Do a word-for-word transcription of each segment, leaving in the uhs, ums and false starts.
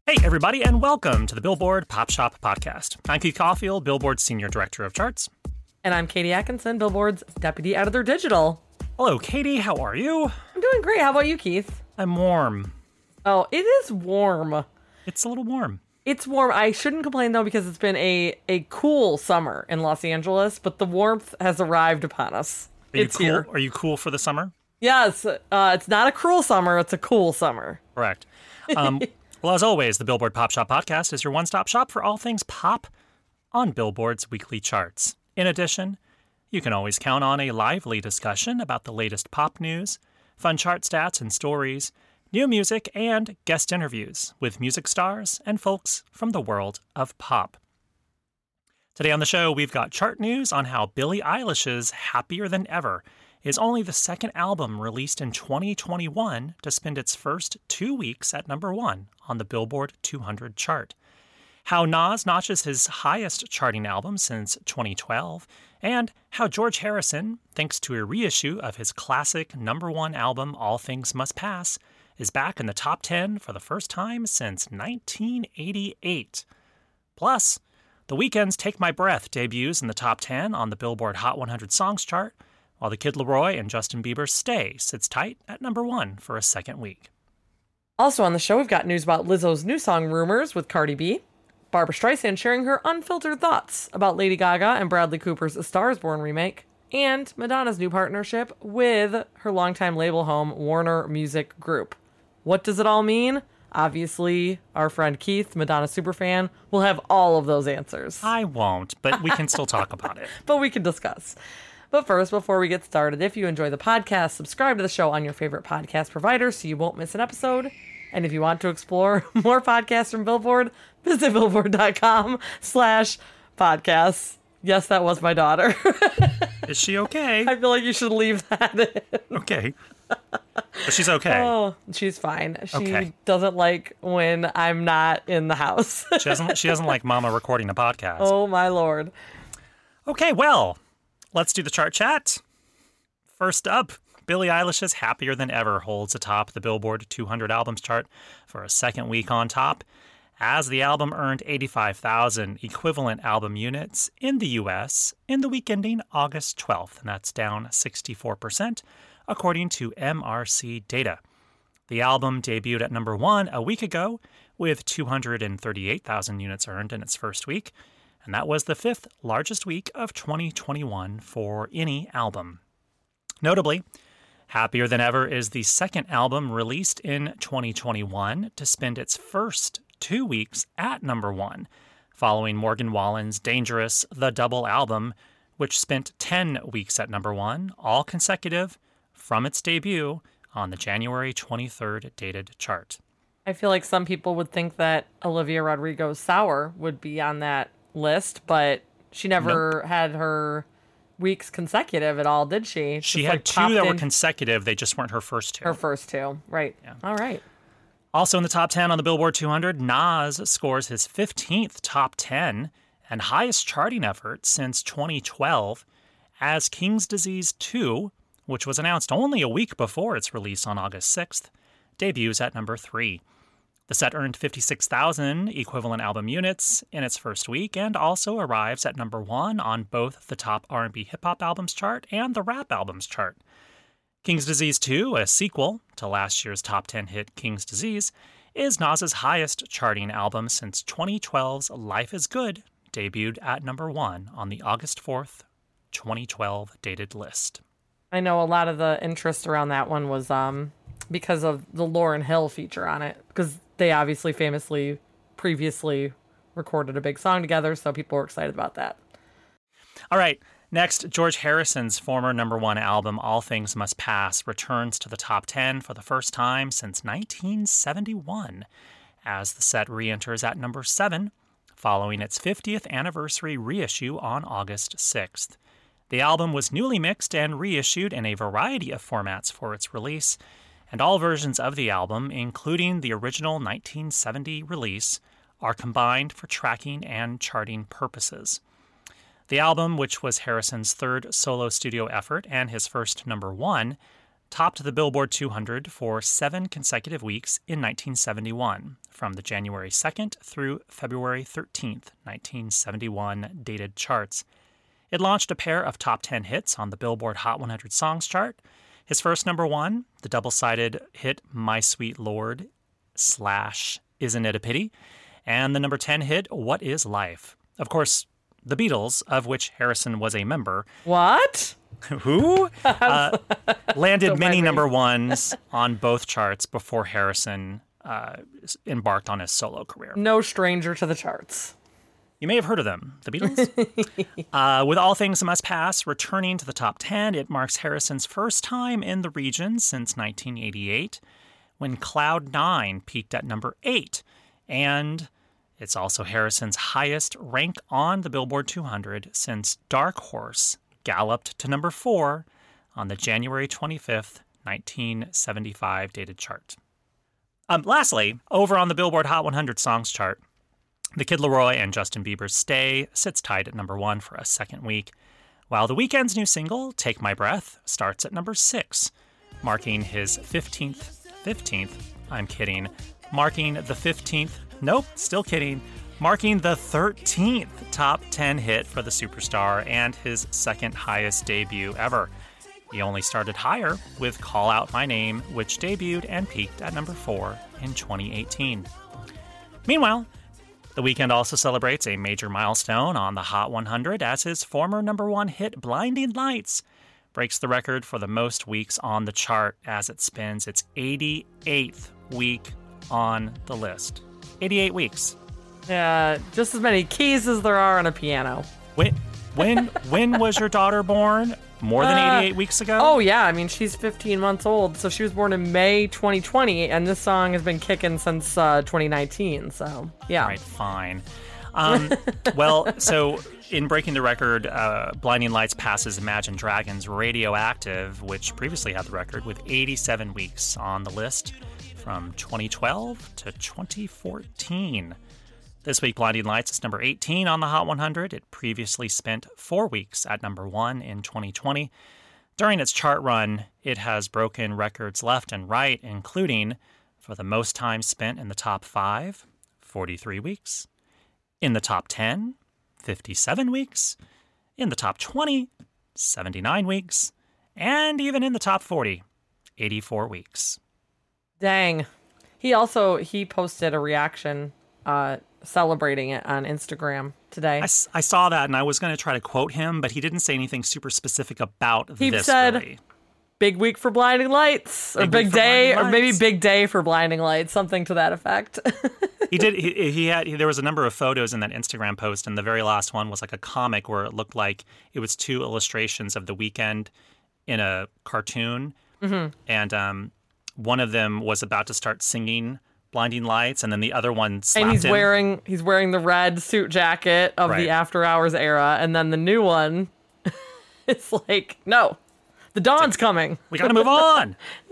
Hey, everybody, and welcome to the Billboard Pop Shop Podcast. I'm Keith Caulfield, Billboard's Senior Director of Charts. And I'm Katie Atkinson, Billboard's Deputy Editor Digital. Hello, Katie. How are you? I'm doing great. How about you, Keith? I'm warm. Oh, it is warm. It's a little warm. It's warm. I shouldn't complain, though, because it's been a, a cool summer in Los Angeles, but the warmth has arrived upon us. Are you it's cool? here. Are you cool for the summer? Yes. Uh, it's not a cruel summer. It's a cool summer. Correct. Um, well, as always, the Billboard Pop Shop Podcast is your one-stop shop for all things pop on Billboard's weekly charts. In addition, you can always count on a lively discussion about the latest pop news, fun chart stats and stories, new music, and guest interviews with music stars and folks from the world of pop. Today on the show, we've got chart news on how Billie Eilish's Happier Than Ever is only the second album released in twenty twenty-one to spend its first two weeks at number one on the Billboard two hundred chart. How Nas notches his highest charting album since twenty twelve, and how George Harrison, thanks to a reissue of his classic number one album All Things Must Pass, is back in the top ten for the first time since nineteen eighty-eight. Plus, The Weeknd's Take My Breath debuts in the top ten on the Billboard Hot one hundred Songs chart, while the Kid Laroi and Justin Bieber's Stay sits tight at number one for a second week. Also on the show, we've got news about Lizzo's new song Rumors with Cardi B, Barbra Streisand sharing her unfiltered thoughts about Lady Gaga and Bradley Cooper's A Star is Born remake, and Madonna's new partnership with her longtime label home, Warner Music Group. What does it all mean? Obviously, our friend Keith, Madonna superfan, will have all of those answers. I won't, but we can still talk about it. But we can discuss. But first, before we get started, if you enjoy the podcast, subscribe to the show on your favorite podcast provider so you won't miss an episode. And if you want to explore more podcasts from Billboard, visit billboard.com slash podcasts. Yes, that was my daughter. Is she okay? I feel like you should leave that in. Okay. But she's okay. Oh, she's fine. She Okay. doesn't like when I'm not in the house. She doesn't, she doesn't like Mama recording a podcast. Oh, my Lord. Okay, well, let's do the chart chat. First up, Billie Eilish's Happier Than Ever holds atop the Billboard two hundred Albums chart for a second week on top, as the album earned eighty-five thousand equivalent album units in the U S in the week ending August twelfth, and that's down sixty-four percent, according to M R C data. The album debuted at number one a week ago with two hundred thirty-eight thousand units earned in its first week, and that was the fifth largest week of twenty twenty-one for any album. Notably, Happier Than Ever is the second album released in twenty twenty-one to spend its first two weeks at number one, following Morgan Wallen's Dangerous, the double album, which spent ten weeks at number one, all consecutive from its debut on the January twenty-third dated chart. I feel like some people would think that Olivia Rodrigo's Sour would be on that list, but she never nope. had her weeks consecutive at all, did she? She Just had like two that were in consecutive. They just weren't her first two. her first two. Right. Yeah. All right. Also in the top ten on the Billboard two hundred, Nas scores his fifteenth top ten and highest charting effort since twenty twelve as King's Disease two, which was announced only a week before its release on August sixth, debuts at number three. The set earned fifty-six thousand equivalent album units in its first week and also arrives at number one on both the top R and B hip-hop albums chart and the rap albums chart. King's Disease two, a sequel to last year's top ten hit King's Disease, is Nas's highest charting album since twenty twelve's Life is Good debuted at number one on the August fourth, twenty twelve dated list. I know a lot of the interest around that one was um because of the Lauryn Hill feature on it, because they obviously famously previously recorded a big song together, so people were excited about that. All right, next, George Harrison's former number one album, All Things Must Pass, returns to the top ten for the first time since nineteen seventy-one, as the set re-enters at number seven, following its fiftieth anniversary reissue on August sixth. The album was newly mixed and reissued in a variety of formats for its release, and all versions of the album, including the original nineteen seventy release, are combined for tracking and charting purposes. The album, which was Harrison's third solo studio effort and his first number one, topped the Billboard two hundred for seven consecutive weeks in nineteen seventy-one, from the January second through February thirteenth, nineteen seventy-one dated charts. It launched a pair of top ten hits on the Billboard Hot one hundred Songs chart. His first number one, the double-sided hit My Sweet Lord slash Isn't It a Pity, and the number ten hit What Is Life. Of course, the Beatles, of which Harrison was a member. What? Who? Uh, landed many number ones on both charts before Harrison uh, embarked on his solo career. No stranger to the charts. You may have heard of them, the Beatles. uh, with All Things Must Pass returning to the top ten, it marks Harrison's first time in the region since nineteen eighty-eight, when Cloud Nine peaked at number eight. And it's also Harrison's highest rank on the Billboard two hundred since Dark Horse galloped to number four on the January twenty-fifth, nineteen seventy-five dated chart. Um, lastly, over on the Billboard Hot one hundred Songs chart, The Kid Laroi and Justin Bieber's Stay sits tied at number one for a second week, while The Weeknd's new single, Take My Breath, starts at number six, marking his fifteenth, fifteenth, I'm kidding, marking the fifteenth, nope, still kidding, marking the thirteenth top ten hit for the superstar and his second highest debut ever. He only started higher with Call Out My Name, which debuted and peaked at number four in twenty eighteen. Meanwhile, The Weeknd also celebrates a major milestone on the Hot one hundred as his former number one hit Blinding Lights breaks the record for the most weeks on the chart as it spends its eighty-eighth week on the list. eighty-eight weeks. Yeah, just as many keys as there are on a piano. When when when was your daughter born? More than eighty-eight uh, weeks ago? Oh, yeah. I mean, she's fifteen months old, so she was born in May twenty twenty, and this song has been kicking since uh, twenty nineteen, so, yeah. All right, fine. Um, well, so in breaking the record, uh, Blinding Lights passes Imagine Dragons' Radioactive, which previously had the record, with eighty-seven weeks on the list from twenty twelve to twenty fourteen. This week, Blinding Lights is number eighteen on the Hot one hundred. It previously spent four weeks at number one in twenty twenty. During its chart run, it has broken records left and right, including for the most time spent in the top five, forty-three weeks, in the top ten, fifty-seven weeks, in the top twenty, seventy-nine weeks, and even in the top forty, eighty-four weeks. Dang. He also, he posted a reaction uh, celebrating it on Instagram today. I, I saw that, and I was going to try to quote him, but he didn't say anything super specific about he this, said, really. Big week for Blinding Lights, or big, big day, or maybe big day for Blinding Lights, something to that effect. he did. He, he had. He, there was a number of photos in that Instagram post, and the very last one was like a comic where it looked like it was two illustrations of The Weeknd in a cartoon, mm-hmm. and um, one of them was about to start singing Blinding Lights, and then the other one slapped and he's him. wearing he's wearing the red suit jacket of Right. the After Hours era, and then the new one, it's like no. The dawn's coming. We got to move on.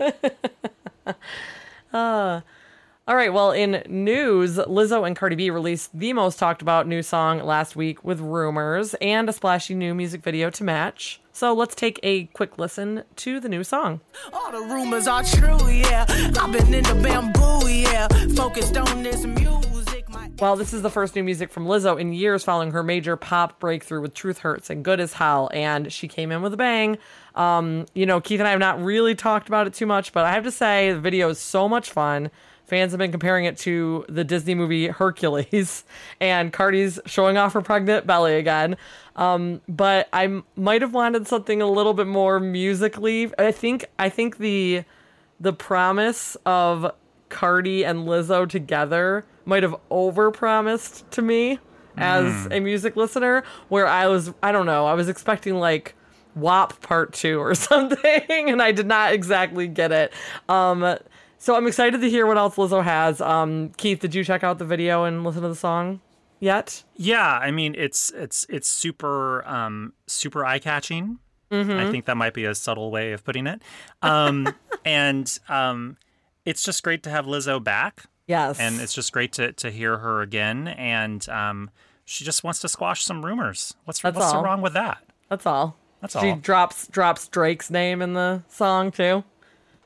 uh, all right. Well, in news, Lizzo and Cardi B released the most talked about new song last week with Rumors and a splashy new music video to match. So let's take a quick listen to the new song. All the rumors are true, yeah. I've been in the bamboo, yeah. Focused on this music. My- Well, this is the first new music from Lizzo in years following her major pop breakthrough with Truth Hurts and Good as Hell, and she came in with a bang. Um, you know, Keith and I have not really talked about it too much, but I have to say the video is so much fun. Fans have been comparing it to the Disney movie Hercules, and Cardi's showing off her pregnant belly again. Um, but I m- might have wanted something a little bit more musically. I think I think the the promise of Cardi and Lizzo together might have overpromised to me as Mm. a music listener, where I was, I don't know, I was expecting like W A P part two or something, and I did not exactly get it. Um, so I'm excited to hear what else Lizzo has. Um, Keith, did you check out the video and listen to the song yet? Yeah, I mean it's it's it's super um, super eye catching. Mm-hmm. I think that might be a subtle way of putting it. Um, and um, it's just great to have Lizzo back. Yes. And it's just great to, to hear her again. And um, she just wants to squash some rumors. What's That's what's so all. wrong with that? That's all. That's She all. drops drops Drake's name in the song too.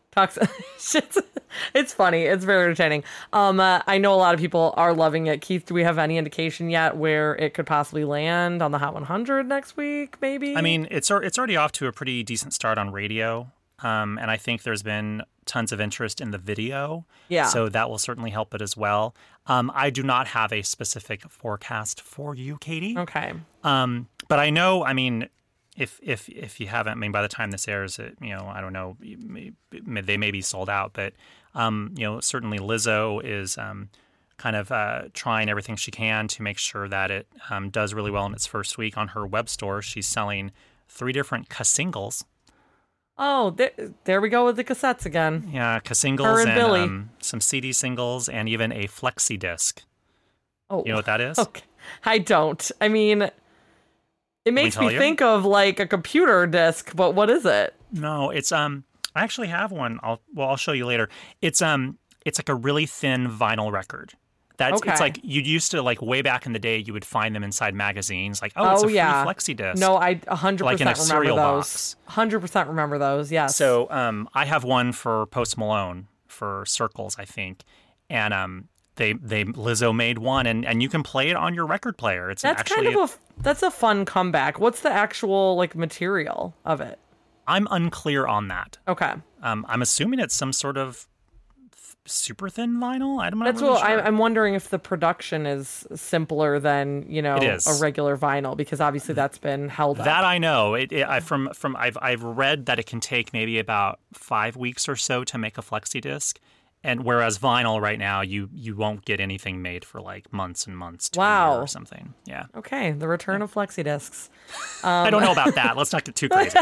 Talks. it's, it's funny. It's very entertaining. Um, uh, I know a lot of people are loving it. Keith, do we have any indication yet where it could possibly land on the Hot one hundred next week? Maybe. I mean, it's it's already off to a pretty decent start on radio, um, and I think there's been tons of interest in the video. Yeah. So that will certainly help it as well. Um, I do not have a specific forecast for you, Katie. Okay. Um, but I know. I mean. If if if you haven't, I mean, by the time this airs, it, you know, I don't know, they may be sold out. But um, you know, certainly Lizzo is um, kind of uh, trying everything she can to make sure that it um, does really well in its first week. On her web store, she's selling three different ca-singles. Oh, there, there we go with the cassettes again. Yeah, ca-singles Her and and Billy. um, some C D singles, and even a flexi disc. Oh, You know what that is? Okay. I don't. I mean, it makes tell me you? think of like a computer disc, but what is it? No, it's um. I actually have one. I'll well, I'll show you later. It's um. It's like a really thin vinyl record. That's Okay. it's like you used to like way back in the day. You would find them inside magazines. Like oh, it's Oh, a free yeah. flexi disc. No, I one hundred Like in a percent remember cereal those. box. one hundred percent remember those, yes. So um, I have one for Post Malone for Circles, I think, and um, they they Lizzo made one, and, and you can play it on your record player. It's that's actually kind of a that's a fun comeback. What's the actual like material of it? I'm unclear on that. Okay. Um, I'm assuming it's some sort of th- super thin vinyl. I'm not That's really what sure. I, I'm wondering if the production is simpler than, you know, It is. a regular vinyl, because obviously that's been held up. That I know. It, it I from from I've I've read that it can take maybe about five weeks or so to make a flexi disc, and whereas vinyl right now you you won't get anything made for like months and months to a Wow. year or something. Yeah, Okay, the return of flexi discs. I don't know about that. Let's not get too crazy.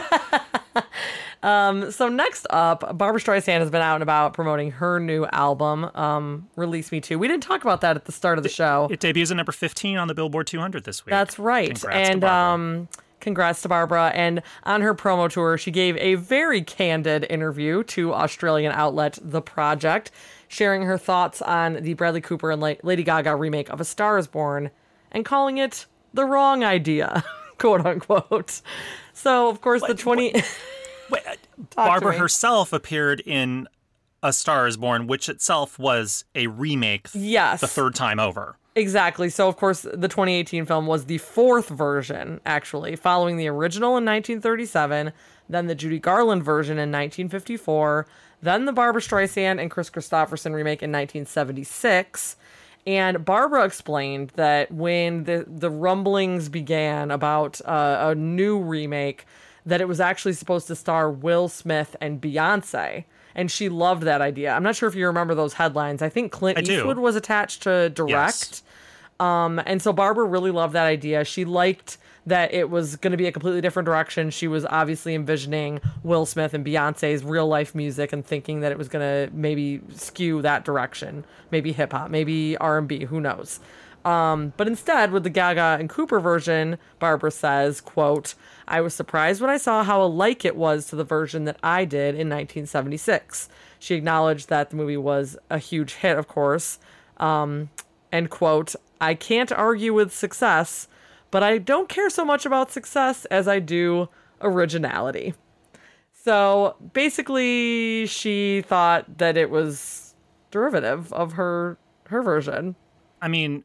So next up, Barbra Streisand has been out and about promoting her new album, um, Release Me Too. We didn't talk about that at the start of the show. It debuts at number fifteen on the Billboard two hundred this week. That's right. Congrats to and Barbra. um congrats to Barbara. And on her promo tour, she gave a very candid interview to Australian outlet The Project, sharing her thoughts on the Bradley Cooper and La- Lady Gaga remake of A Star Is Born and calling it the wrong idea, quote unquote. So, of course, the twenty Wait, uh, to Barbara me. herself appeared in A Star Is Born, which itself was a remake th- Yes. the third time over. Exactly. So, of course, the twenty eighteen film was the fourth version, actually, following the original in nineteen thirty-seven, then the Judy Garland version in nineteen fifty-four, then the Barbra Streisand and Chris Christopherson remake in nineteen seventy-six. And Barbara explained that when the, the rumblings began about uh, a new remake, that it was actually supposed to star Will Smith and Beyonce. And she loved that idea. I'm not sure if you remember those headlines. I think Clint I do. Eastwood was attached to direct. Yes. Um, and so Barbara really loved that idea. She liked that it was going to be a completely different direction. She was obviously envisioning Will Smith and Beyonce's real life music and thinking that it was going to maybe skew that direction, maybe hip hop, maybe R and B, who knows. Um, but instead, with the Gaga and Cooper version, Barbara says, quote, "I was surprised when I saw how alike it was to the version that I did in nineteen seventy-six. She acknowledged that the movie was a huge hit, of course. Um, and quote, "I can't argue with success, but I don't care so much about success as I do originality." So basically, she thought that it was derivative of her her version. I mean,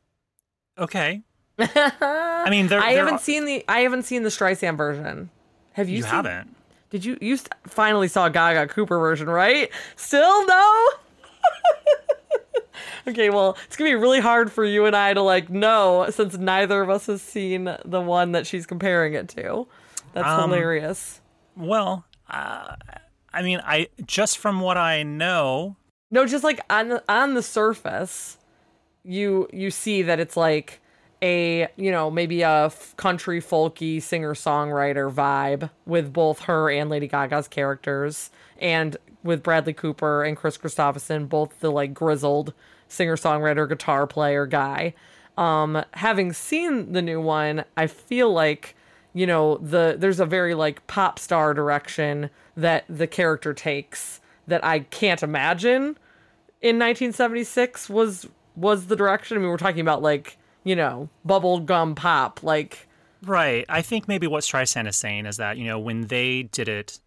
okay. I mean, there. I there haven't are- seen the I haven't seen the Streisand version. Have you? You seen, haven't. Did you? You st- finally saw Gaga Cooper version, right? Still no. Okay, well, it's gonna be really hard for you and I to like know, since neither of us has seen the one that she's comparing it to. That's Um, hilarious. Well, uh, I mean, I just from what I know, No, just like on the, on the surface, you you see that it's like a, you know, maybe a f- country folky singer-songwriter vibe with both her and Lady Gaga's characters, and with Bradley Cooper and Chris Christopherson, both the like grizzled singer-songwriter guitar player guy. Um, having seen the new one, I feel like, you know, the there's a very like pop star direction that the character takes that I can't imagine in nineteen seventy-six was was the direction. I mean, we're talking about like, you know, bubblegum pop, like right? I think maybe what Streisand is saying is that, you know, when they did it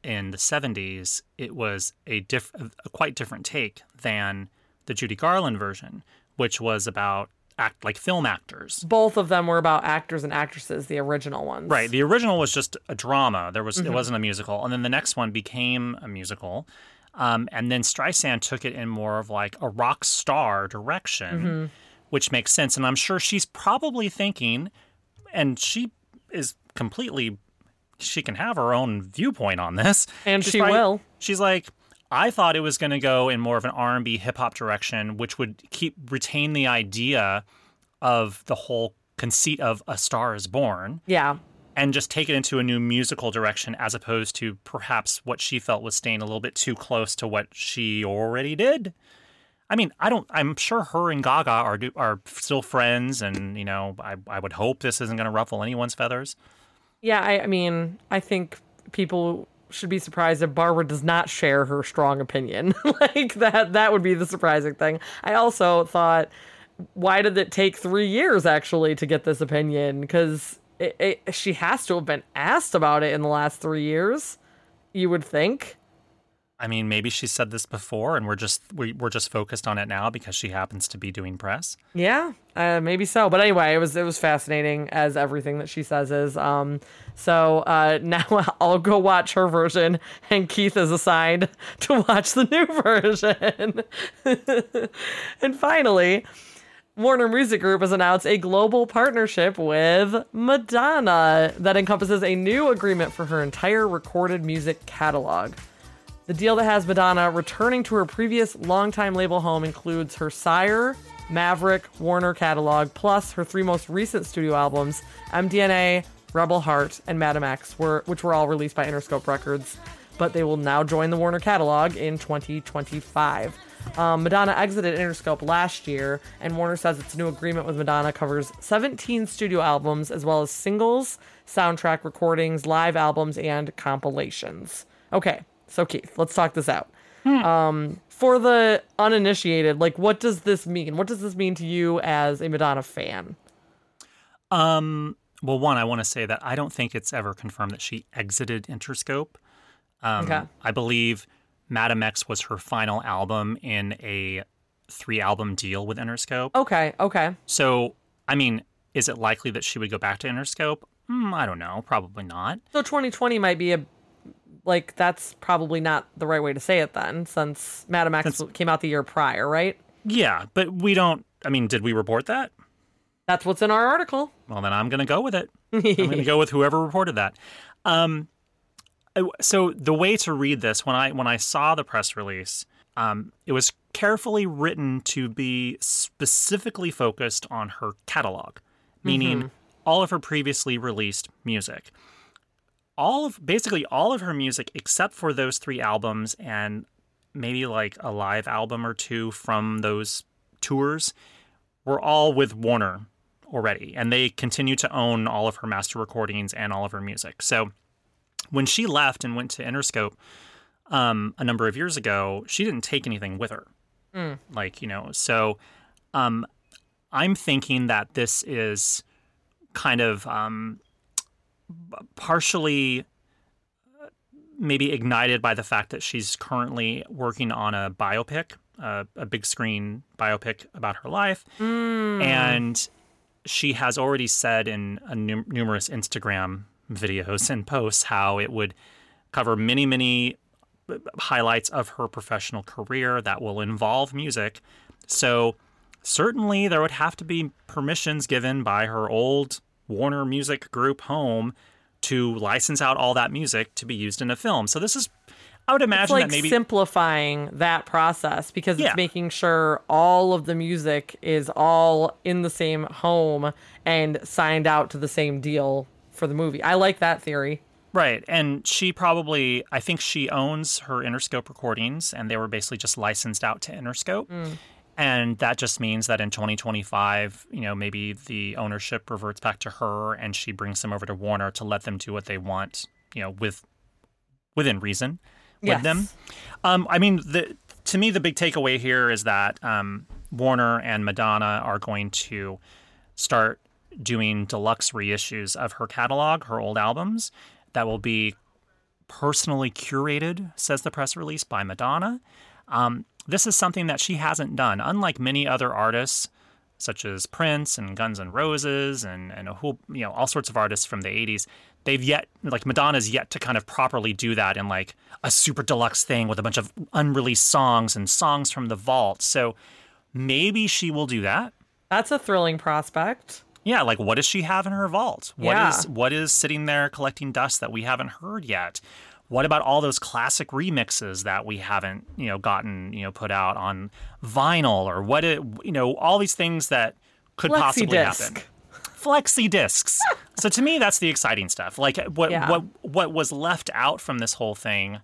in the seventies, it was a, diff- a quite different take than the Judy Garland version, which was about act like film actors. Both of them were about actors and actresses, the original ones. Right. The original was just a drama. There was mm-hmm. It wasn't a musical. And then the next one became a musical. Um, and then Streisand took it in more of like a rock star direction, mm-hmm. which makes sense. And I'm sure she's probably thinking, and she is completely, she can have her own viewpoint on this. And she's she probably, will. She's like, I thought it was going to go in more of an R and B hip hop direction, which would keep retain the idea of the whole conceit of A Star Is Born. Yeah. And just take it into a new musical direction, as opposed to perhaps what she felt was staying a little bit too close to what she already did. I mean, I don't. I'm sure her and Gaga are are still friends, and you know, I I would hope this isn't going to ruffle anyone's feathers. Yeah, I, I mean, I think people should be surprised if Barbara does not share her strong opinion. Like that. That would be the surprising thing. I also thought, why did it take three years actually to get this opinion? Because It, it, she has to have been asked about it in the last three years, you would think. I mean, maybe she said this before, and we're just we, we're just focused on it now because she happens to be doing press. Yeah, uh, maybe so. But anyway, it was it was fascinating, as everything that she says is. Um, so uh, now I'll go watch her version, and Keith is assigned to watch the new version. And finally, Warner Music Group has announced a global partnership with Madonna that encompasses a new agreement for her entire recorded music catalog. The deal that has Madonna returning to her previous longtime label home includes her Sire, Maverick, Warner catalog, plus her three most recent studio albums, M D N A, Rebel Heart, and Madam X, were, which were all released by Interscope Records. But they will now join the Warner catalog in twenty twenty-five. Um, Madonna exited Interscope last year, and Warner says its new agreement with Madonna covers seventeen studio albums, as well as singles, soundtrack recordings, live albums, and compilations. Okay, so Keith, let's talk this out. Hmm. Um, for the uninitiated, like, what does this mean? What does this mean to you as a Madonna fan? Um, well, one, I want to say that I don't think it's ever confirmed that she exited Interscope. Um, okay. I believe Madam X was her final album in a three-album deal with Interscope. Okay, okay. So, I mean, is it likely that she would go back to Interscope? Mm, I don't know. Probably not. So twenty twenty might be a, like, that's probably not the right way to say it then, since Madam X since, came out the year prior, right? Yeah, but we don't, I mean, did we report that? That's what's in our article. Well, then I'm going to go with it. I'm going to go with whoever reported that. Um... So the way to read this, when I when I saw the press release, um, it was carefully written to be specifically focused on her catalog, meaning mm-hmm. all of her previously released music. All of basically all of her music, except for those three albums and maybe like a live album or two from those tours, were all with Warner already, and they continue to own all of her master recordings and all of her music. So when she left and went to Interscope um, a number of years ago, she didn't take anything with her. Mm. Like, you know, so um, I'm thinking that this is kind of um, partially maybe ignited by the fact that she's currently working on a biopic, uh, a big screen biopic about her life. Mm. And she has already said in a num- numerous Instagram videos and posts how it would cover many, many highlights of her professional career that will involve music. So certainly there would have to be permissions given by her old Warner Music Group home to license out all that music to be used in a film. So this is, I would imagine, it's like that maybe simplifying that process, because yeah. it's making sure all of the music is all in the same home and signed out to the same deal for the movie. I like that theory. Right. And she probably, I think she owns her Interscope recordings, and they were basically just licensed out to Interscope. Mm. And that just means that in twenty twenty-five, you know, maybe the ownership reverts back to her and she brings them over to Warner to let them do what they want, you know, with within reason with yes. them. Um, I mean, the, to me, the big takeaway here is that um, Warner and Madonna are going to start doing deluxe reissues of her catalog, her old albums, that will be personally curated, says the press release, by Madonna. Um, this is something that she hasn't done. Unlike many other artists, such as Prince and Guns N' Roses and, and a whole, you know, all sorts of artists from the eighties, they've yet, like Madonna's yet to kind of properly do that in like a super deluxe thing with a bunch of unreleased songs and songs from the vault. So maybe she will do that. That's a thrilling prospect. Yeah, like what does she have in her vault? What Yeah. is what is sitting there collecting dust that we haven't heard yet? What about all those classic remixes that we haven't, you know, gotten, you know, put out on vinyl, or what it, you know, all these things that could possibly happen. Flexi discs. So to me, that's the exciting stuff. Like what Yeah. what what was left out from this whole thing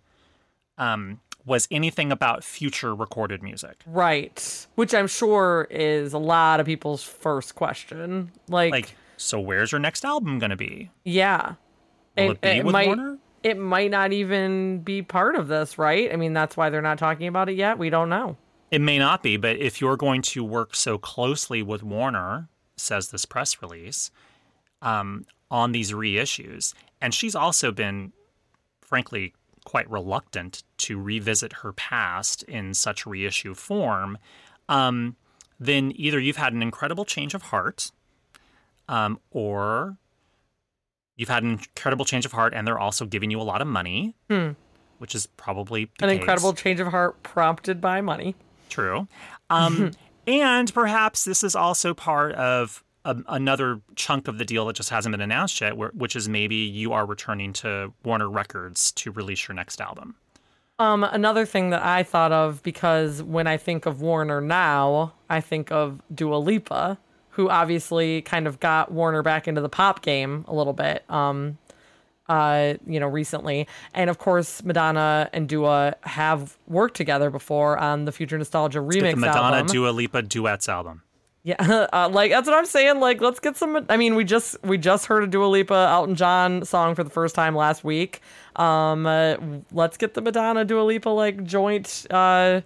um, was anything about future recorded music. Right. Which I'm sure is a lot of people's first question. Like, Like, so where's your next album going to be? yeah. Will it be with might, Warner? It might not even be part of this, right? I mean, that's why they're not talking about it yet. We don't know. It may not be, but if you're going to work so closely with Warner, says this press release, um, on these reissues, and she's also been, frankly, quite reluctant to revisit her past in such reissue form, um, then either you've had an incredible change of heart, um, or you've had an incredible change of heart and they're also giving you a lot of money, Hmm. which is probably the An case. incredible change of heart prompted by money. True. Um, and perhaps this is also part of a, another chunk of the deal that just hasn't been announced yet, where, which is maybe you are returning to Warner Records to release your next album. Um, another thing that I thought of, because when I think of Warner now, I think of Dua Lipa, who obviously kind of got Warner back into the pop game a little bit, um, uh, you know, recently. And of course, Madonna and Dua have worked together before on the Future Nostalgia Let's get remix the Madonna album. Dua Lipa duets album. Yeah, uh, like that's what I'm saying. Like, let's get some. I mean, we just we just heard a Dua Lipa Elton John song for the first time last week. Um, uh, let's get the Madonna Dua Lipa like joint uh,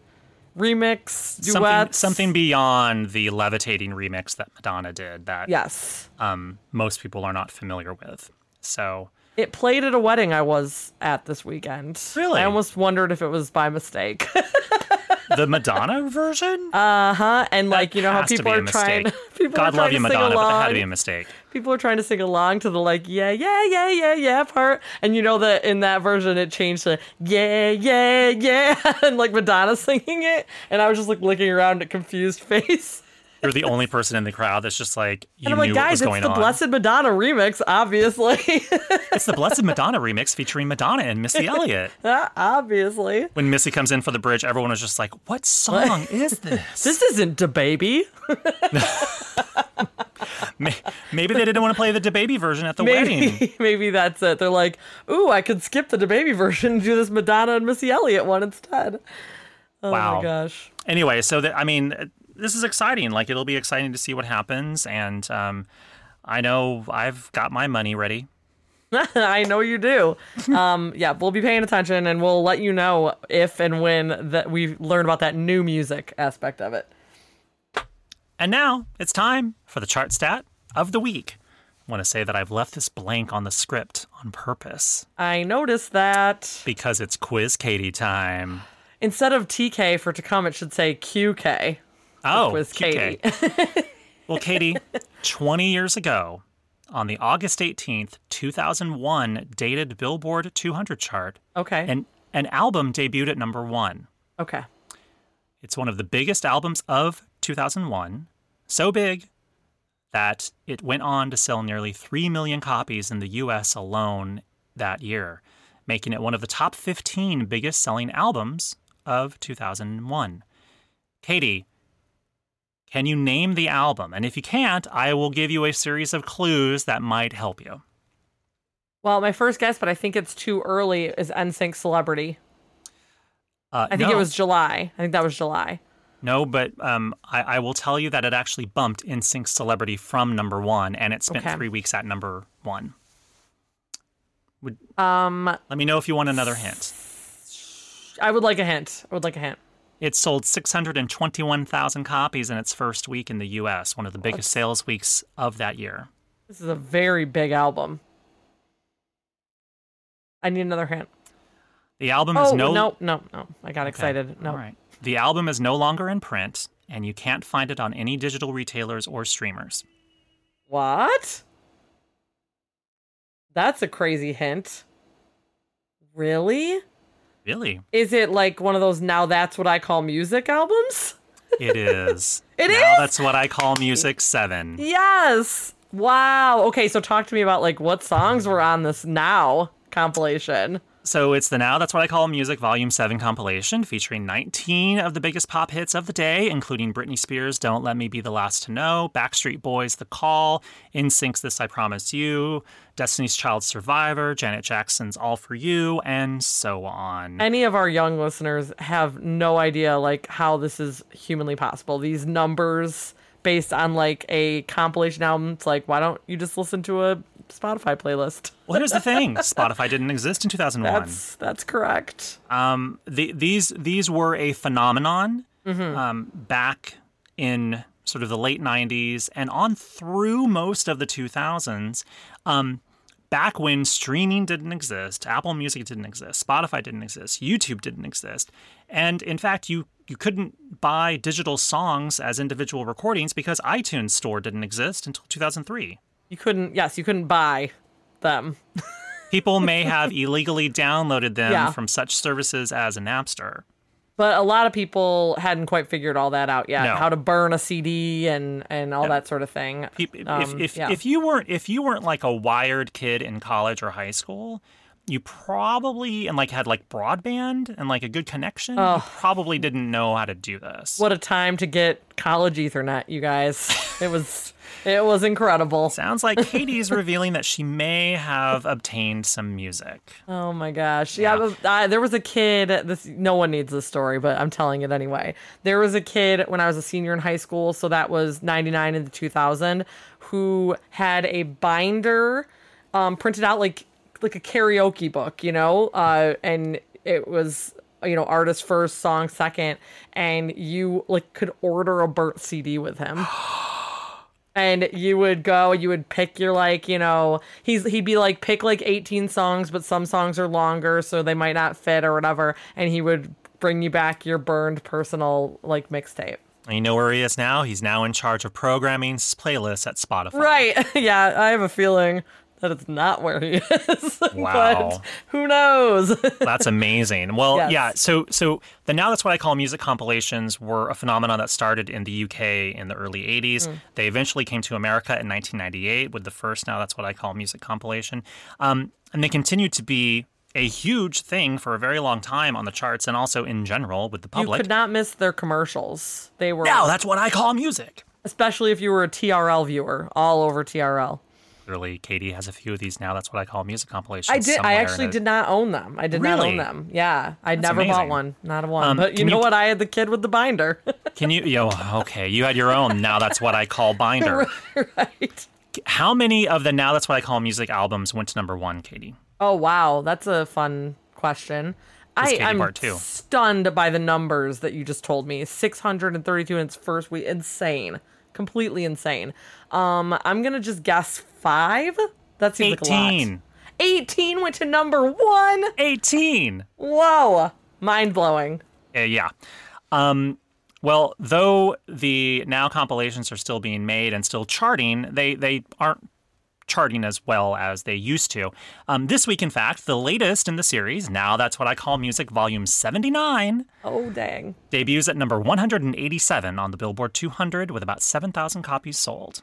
remix duets. Something, something beyond the levitating remix that Madonna did that Yes, um, most people are not familiar with. So it played at a wedding I was at this weekend. Really? I almost wondered if it was by mistake. the Madonna version? Uh huh. And like That you know how has to people be a are trying. mistake. People are God trying love to you, sing Madonna, but that had to be a along. mistake. People are trying to sing along to the like yeah yeah yeah yeah yeah part, and you know that in that version it changed to yeah yeah yeah and like Madonna singing it, and I was just like looking around at confused face. You're the only person in the crowd that's just like, you And I'm knew like, what was guys, it's going the on. Blessed Madonna remix, obviously. It's the Blessed Madonna remix featuring Madonna and Missy Elliott. Obviously. When Missy comes in for the bridge, everyone was just like, what song is this? This isn't DaBaby. May- Maybe they didn't want to play the DaBaby version at the wedding. Maybe, maybe that's it. They're like, ooh, I could skip the DaBaby version and do this Madonna and Missy Elliott one instead. Oh Wow. my gosh. Anyway, so that, I mean, this is exciting. Like, it'll be exciting to see what happens. And um, I know I've got my money ready. I know you do. Um, yeah, we'll be paying attention and we'll let you know if and when that we learn about that new music aspect of it. And now it's time for the chart stat of the week. I want to say that I've left this blank on the script on purpose I noticed that because it's Quiz Katie time. instead of T K for to come, it should say Q K. Oh, Quiz Q K. Katie. Well, Katie, twenty years ago, on the August eighteenth, two thousand one dated Billboard two hundred chart, Okay. an, an album debuted at number one. okay. It's one of the biggest albums of two thousand one, so big that it went on to sell nearly three million copies in the U S alone that year, making it one of the top fifteen biggest selling albums of two thousand one. Katie, can you name the album? And if you can't, I will give you a series of clues that might help you. Well, my first guess, but I think it's too early, is N Sync Celebrity. Uh, I think no, it was July. I think that was July. No, but um, I, I will tell you that it actually bumped N Sync Celebrity from number one, and it spent Okay. three weeks at number one. Would, Um, let me know if you want another hint. I would like a hint. I would like a hint. It sold six hundred twenty-one thousand copies in its first week in the U S, one of the biggest sales weeks of that year. This is a very big album. I need another hint. The album is Oh, no... no, no, no. I got excited. No. All right. The album is no longer in print, and you can't find it on any digital retailers or streamers. What? That's a crazy hint. Really? Really? Is it like one of those Now That's What I Call Music albums? It is. It now is? That's What I Call Music seven. Yes. Wow. Okay, so talk to me about like what songs were on this Now compilation. So it's the Now That's What I Call Music Volume seven compilation featuring nineteen of the biggest pop hits of the day, including Britney Spears' Don't Let Me Be the Last to Know, Backstreet Boys' The Call, N Sync's This I Promise You, Destiny's Child's Survivor, Janet Jackson's All For You, and so on. Any of our young listeners have no idea like how this is humanly possible. These numbers based on like a compilation album, it's like, why don't you just listen to a Spotify playlist? Well, here's the thing. Spotify didn't exist in two thousand one. That's that's correct. Um, the, these these were a phenomenon Mm-hmm. um, back in sort of the late nineties and on through most of the two thousands. Um, back when streaming didn't exist, Apple Music didn't exist, Spotify didn't exist, YouTube didn't exist, and in fact, you you couldn't buy digital songs as individual recordings because iTunes Store didn't exist until two thousand three. You couldn't, yes, you couldn't buy them. People may have illegally downloaded them Yeah. from such services as a Napster. But a lot of people hadn't quite figured all that out yet. No. How to burn a C D and, and all Yeah. that sort of thing. Peop- If Um, if, yeah. if you weren't if you weren't like a wired kid in college or high school, you probably and like had like broadband and like a good connection, you probably didn't know how to do this. What a time to get college Ethernet, you guys. It was it was incredible. Sounds like Katie's revealing that she may have obtained some music. Oh my gosh. Yeah, Yeah. but, uh, there was a kid, this no one needs this story, but I'm telling it anyway. There was a kid when I was a senior in high school, so that was ninety-nine into two thousand, who had a binder um, printed out like like a karaoke book, you know, uh, and it was, you know, artist first, song second, and you like could order a burnt C D with him. And you would go, you would pick your like, you know, he's he'd be like pick like eighteen songs, but some songs are longer, so they might not fit or whatever. And he would bring you back your burned personal like mixtape. And you know where he is now? He's now in charge of programming playlists at Spotify. Right. Yeah, I have a feeling that it's not where he is. Wow. But who knows? That's amazing. Well, Yes. yeah. So, so the Now That's What I Call Music compilations were a phenomenon that started in the U K in the early eighties. Mm. They eventually came to America in nineteen ninety-eight with the first Now That's What I Call Music compilation. Um, and they continued to be a huge thing for a very long time on the charts and also in general with the You public. could not miss their commercials. They were, Now That's What I Call Music. especially if you were a T R L viewer, all over T R L. Literally, Katie has a few of these Now That's What I Call Music compilations. I did. somewhere I in actually a- did not own them. I did not Really? own them. Yeah, I That's never bought amazing. one. Not a one. Um, but you can know you- what? I had the kid with the binder. Can you, yo, okay, you had your own Now That's What I Call binder. Right. How many of the Now That's What I Call Music albums went to number one, Katie? Oh wow, that's a fun question. I, Katie I'm part two. stunned by the numbers that you just told me. six hundred thirty-two in its first week. Insane. Completely insane. Um, I'm gonna just guess five. That seems like a lot. eighteen. eighteen went to number one. eighteen. Whoa. Mind blowing. Uh, yeah. Um, well, though the Now compilations are still being made and still charting, they, they aren't charting as well as they used to. Um, this week, in fact, the latest in the series, Now That's What I Call Music Volume seventy-nine, Oh dang. debuts at number one hundred eighty-seven on the Billboard two hundred with about seven thousand copies sold.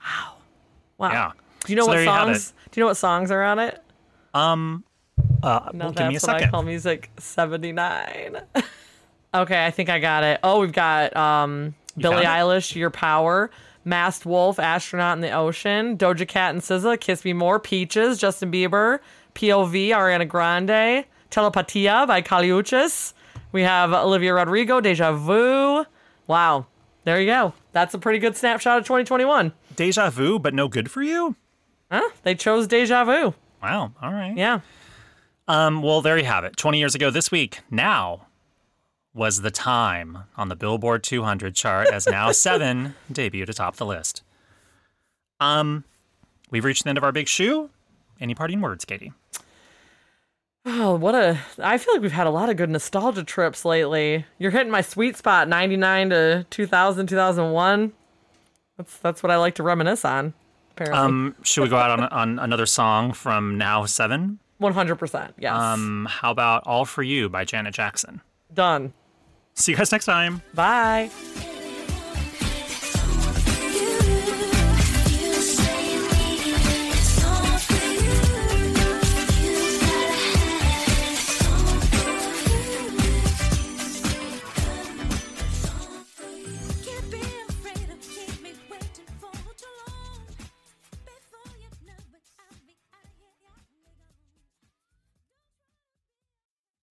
Wow. Yeah. Do you know So what there you have songs? Do you know what songs are on it? Um, uh, No, well, give me a that's what I second. call music seventy-nine. Okay, I think I got it. Oh, we've got um, Billie found it? Eilish, Your Power, Masked Wolf, Astronaut in the Ocean, Doja Cat and S Z A, Kiss Me More, Peaches, Justin Bieber, P O V, Ariana Grande, Telepatia by Kali Uchis. We have Olivia Rodrigo, Deja Vu. Wow. There you go. That's a pretty good snapshot of twenty twenty-one. Deja Vu, but no good for you? Huh? They chose Deja Vu. Wow. All right. Yeah. Um, well, there you have it. twenty years ago this week, Now was the time on the Billboard two hundred chart as Now seven debuted atop the list. Um, we've reached the end of our big shoe. Any parting words, Katie? Oh, what a... I feel like we've had a lot of good nostalgia trips lately. You're hitting my sweet spot, ninety-nine to two thousand, two thousand one. That's that's what I like to reminisce on, apparently. Um, should we go out on, on another song from Now seven? one hundred percent, yes. Um, how about All For You by Janet Jackson? Done. See you guys next time. Bye.